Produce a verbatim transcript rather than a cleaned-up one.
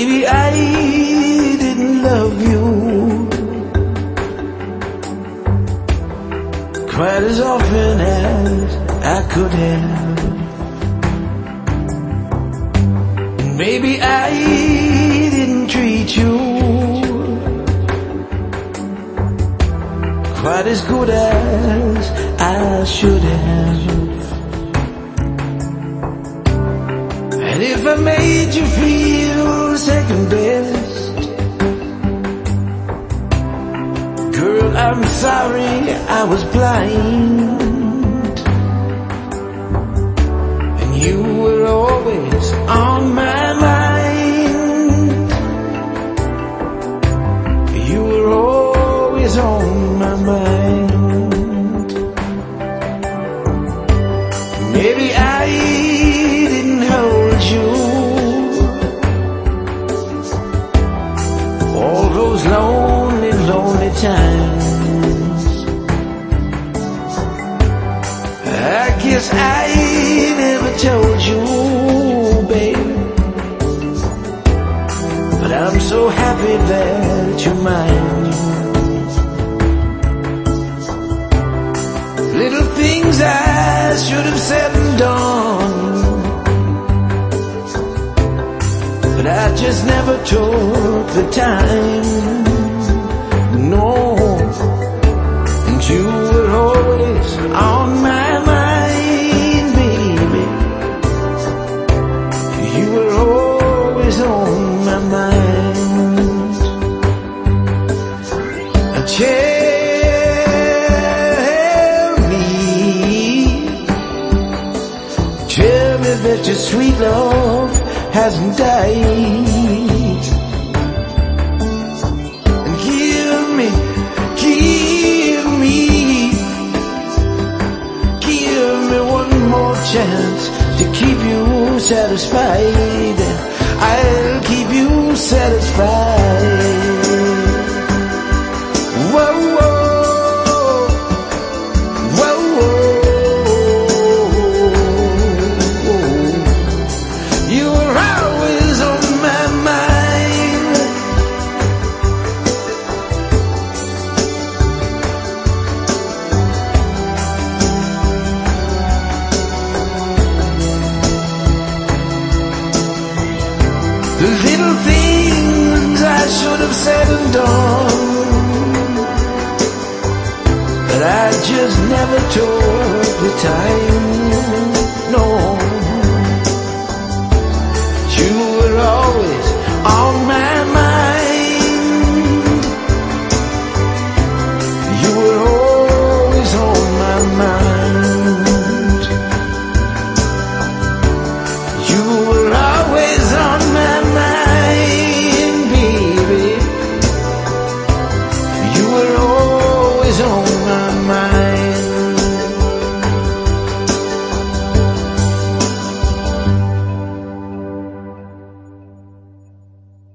Maybe I didn't love you quite as often as I could have. Maybe I didn't treat you quite as good as I should have. And if I made you feel second best, girl, I'm sorry I was blind. And you were always on my mind. You were always on my mind. Maybe I didn't hold you all those lonely, lonely times. I guess I never told you, babe, but I'm so happy that you're mine. Little things I should have said and done, but I just never took the time. No, and you were always on my mind, baby. You were always on my mind. And tell me, tell me that your sweet love hasn't died. And give me, give me, give me one more chance to keep you satisfied. I'll keep you satisfied. Whoa, whoa, whoa, whoa. You were always on my mind. The little things I should have said and done, but I just never took the time. No, you were always on my mind. You were always on my mind. You were always on my mind, baby. You were always